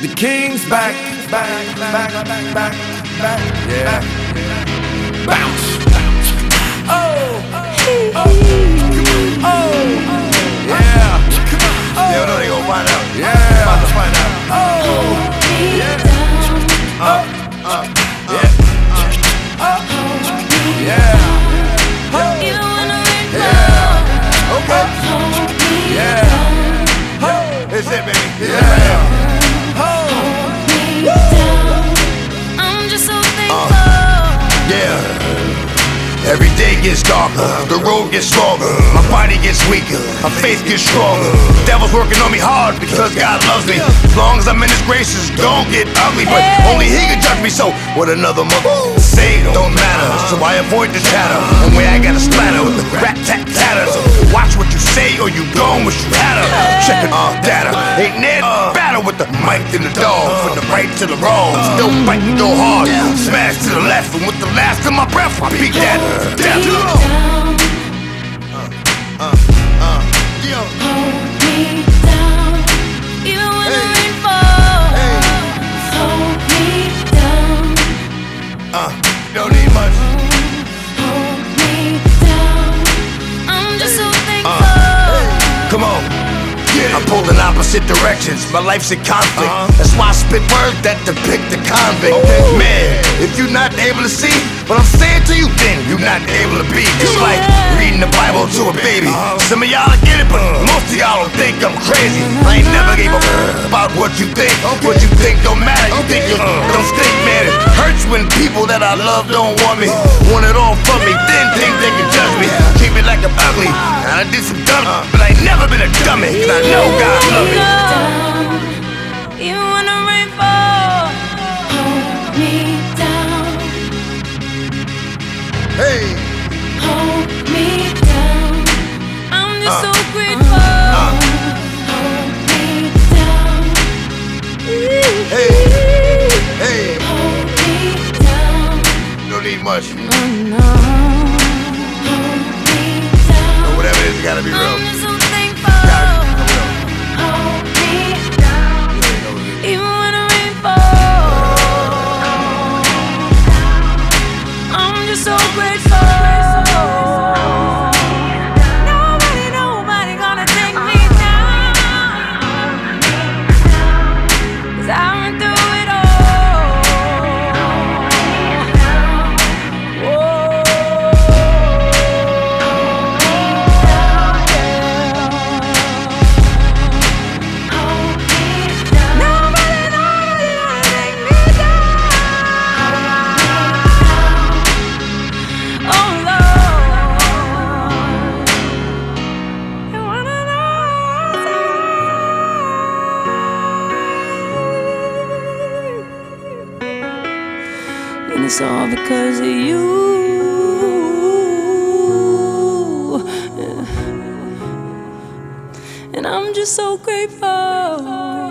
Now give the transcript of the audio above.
The king's back, back, back, back, back, yeah. Bounce. Oh, oh, yeah. They don't know they gon' find out. Yeah. About to find out. Oh, yeah. Yeah. Yeah. Okay. Yeah. It's it, baby. It's it Yeah. right now. I'm just so thankful. Yeah. Every day gets darker, the road gets longer, my body gets weaker, my faith gets stronger. The devil's working on me hard because God loves me. As long as I'm in His graces, don't get ugly, but only He can judge me. So what another mother say don't matter. So I avoid the chatter, and where I gotta splatter with the rat tat tatter. So watch what you say, or you gon' wish you had her. Check the data, ain't Ned battle with the mic and the dog, from the right to the wrong. Still fighting, go hard, smash to the left, and with the last of my breath, I beat that death. Hold me down, even when the rain falls. Hold me down. Don't need much. Hold me down. I'm just so thankful. Come on. I'm pulled in opposite directions, my life's in conflict. That's why I spit words that depict the convict. Man, if you're not able to see what I'm saying to you, then you're not able to be. Just like reading the Bible to a baby. Some of y'all get it, but most of y'all don't think I'm crazy. I ain't never gave a about what you think. What you think don't matter. You think you don't stink, man. It hurts when people that I love don't want me, want it all from me, then think they can judge me. Treat me like I'm ugly, and I did some dumb, but I ain't never been a dummy, cause I know God love me. Even when the rain falls, hold me down. Hey, Hold me down. I'm just so grateful. Hold me down. hey, hey. Hold me down. Don't need much, Oh no. Hold me down. but whatever it is, it gotta be I'm real. just so thankful. Hold me down. Even when the rain falls, I'm just so grateful. Nobody gonna take me down, 'cause I went through it all. Nobody gonna take me down. Oh Lord, you wanna know? And it's all because of you. And I'm just so grateful.